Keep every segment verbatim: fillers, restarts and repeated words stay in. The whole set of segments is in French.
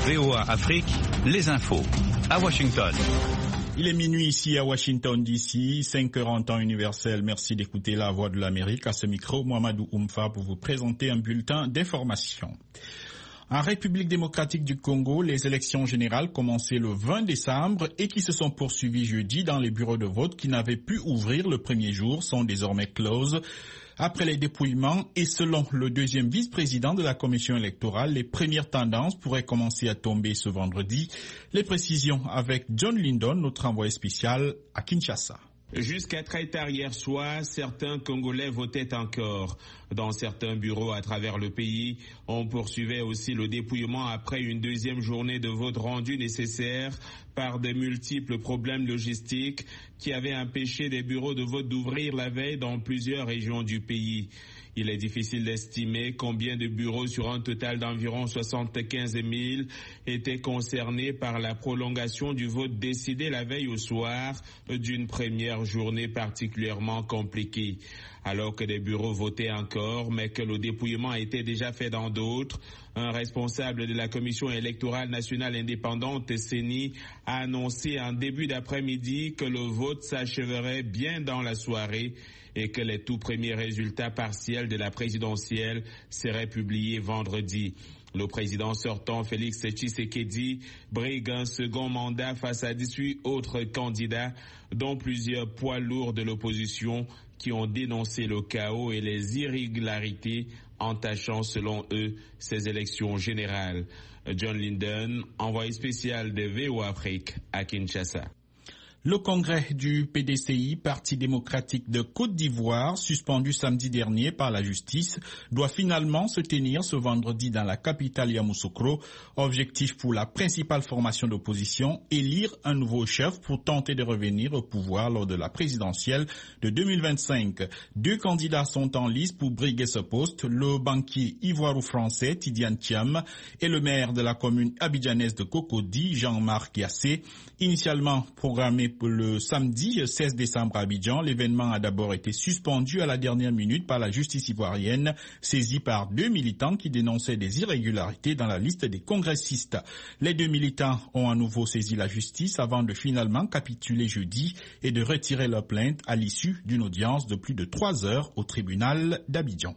V O A Afrique, les infos. À Washington. Il est minuit ici à Washington D C, cinq heures en temps universel. Merci d'écouter la voix de l'Amérique. À ce micro, Mohamedou Oumfa pour vous présenter un bulletin d'information. En République démocratique du Congo, les élections générales commençaient le vingt décembre et qui se sont poursuivies jeudi dans les bureaux de vote qui n'avaient pu ouvrir le premier jour sont désormais closes. Après les dépouillements et selon le deuxième vice-président de la commission électorale, les premières tendances pourraient commencer à tomber ce vendredi. Les précisions avec John Lindon, notre envoyé spécial à Kinshasa. Jusqu'à très tard hier soir, certains Congolais votaient encore. Dans certains bureaux à travers le pays, on poursuivait aussi le dépouillement après une deuxième journée de vote rendue nécessaire par de multiples problèmes logistiques qui avaient empêché des bureaux de vote d'ouvrir la veille dans plusieurs régions du pays. Il est difficile d'estimer combien de bureaux sur un total d'environ soixante-quinze mille étaient concernés par la prolongation du vote décidé la veille au soir d'une première journée particulièrement compliquée. Alors que des bureaux votaient encore, mais que le dépouillement a été déjà fait dans d'autres, un responsable de la Commission électorale nationale indépendante, C E N I, a annoncé en début d'après-midi que le vote s'achèverait bien dans la soirée et que les tout premiers résultats partiels de la présidentielle seraient publiés vendredi. Le président sortant, Félix Tshisekedi, brigue un second mandat face à dix-huit autres candidats, dont plusieurs poids lourds de l'opposition qui ont dénoncé le chaos et les irrégularités entachant, selon eux, ces élections générales. John Lindon, envoyé spécial de V O A Afrique à Kinshasa. Le congrès du P D C I, Parti démocratique de Côte d'Ivoire, suspendu samedi dernier par la justice, doit finalement se tenir ce vendredi dans la capitale Yamoussoukro. Objectif pour la principale formation d'opposition, élire un nouveau chef pour tenter de revenir au pouvoir lors de la présidentielle de deux mille vingt-cinq. Deux candidats sont en lice pour briguer ce poste, le banquier ivoiro-français Tidiane Thiam et le maire de la commune abidjanaise de Cocody, Jean-Marc Yassé. Initialement programmé pour le samedi seize décembre à Abidjan, l'événement a d'abord été suspendu à la dernière minute par la justice ivoirienne, saisie par deux militants qui dénonçaient des irrégularités dans la liste des congressistes. Les deux militants ont à nouveau saisi la justice avant de finalement capituler jeudi et de retirer leur plainte à l'issue d'une audience de plus de trois heures au tribunal d'Abidjan.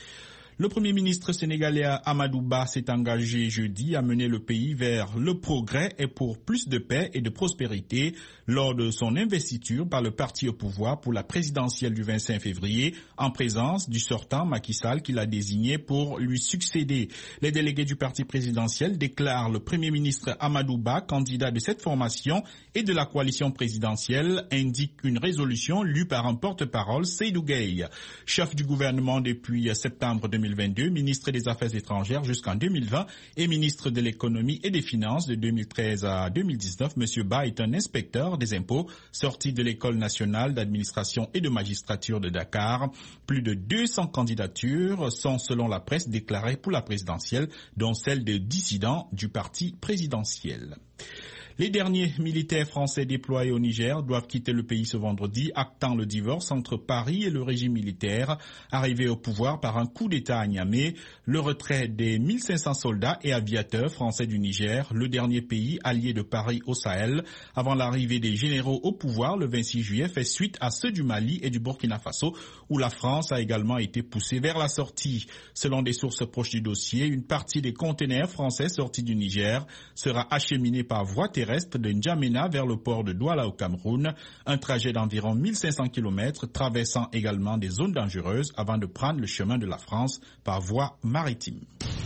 Le Premier ministre sénégalais Amadou Ba s'est engagé jeudi à mener le pays vers le progrès et pour plus de paix et de prospérité lors de son investiture par le parti au pouvoir pour la présidentielle du vingt-cinq février en présence du sortant Macky Sall qu'il a désigné pour lui succéder. Les délégués du parti présidentiel déclarent le Premier ministre Amadou Ba candidat de cette formation et de la coalition présidentielle, indique une résolution lue par un porte-parole, Seydou Gueye. Chef du gouvernement depuis septembre deux mille vingt-deux, ministre des Affaires étrangères jusqu'en deux mille vingt et ministre de l'économie et des finances de deux mille treize à deux mille dix-neuf, M. Ba est un inspecteur des impôts sorti de l'École nationale d'administration et de magistrature de Dakar. Plus de deux cents candidatures sont, selon la presse, déclarées pour la présidentielle, dont celle de dissidents du parti présidentiel. Les derniers militaires français déployés au Niger doivent quitter le pays ce vendredi, actant le divorce entre Paris et le régime militaire, arrivé au pouvoir par un coup d'État à Niamey, le retrait des mille cinq cents soldats et aviateurs français du Niger, le dernier pays allié de Paris au Sahel, avant l'arrivée des généraux au pouvoir le vingt-six juillet, fait suite à ceux du Mali et du Burkina Faso, où la France a également été poussée vers la sortie. Selon des sources proches du dossier, une partie des conteneurs français sortis du Niger sera acheminée par voie terrestre de N'Djamena vers le port de Douala au Cameroun, un trajet d'environ mille cinq cents kilomètres traversant également des zones dangereuses avant de prendre le chemin de la France par voie maritime.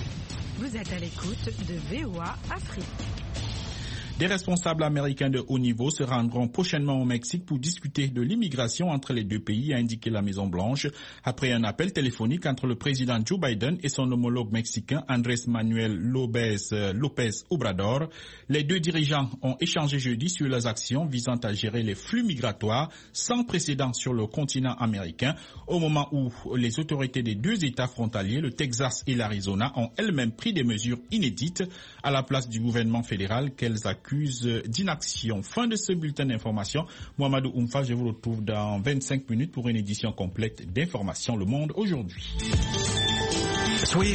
Vous êtes à l'écoute de V O A Afrique. Des responsables américains de haut niveau se rendront prochainement au Mexique pour discuter de l'immigration entre les deux pays, a indiqué la Maison-Blanche, après un appel téléphonique entre le président Joe Biden et son homologue mexicain Andrés Manuel López, López Obrador. Les deux dirigeants ont échangé jeudi sur leurs actions visant à gérer les flux migratoires sans précédent sur le continent américain, au moment où les autorités des deux États frontaliers, le Texas et l'Arizona, ont elles-mêmes pris des mesures inédites à la place du gouvernement fédéral qu'elles accusent d'inaction. Fin de ce bulletin d'information. Mohamedou Oumfa, je vous retrouve dans vingt-cinq minutes pour une édition complète d'Information Le Monde aujourd'hui. Soyez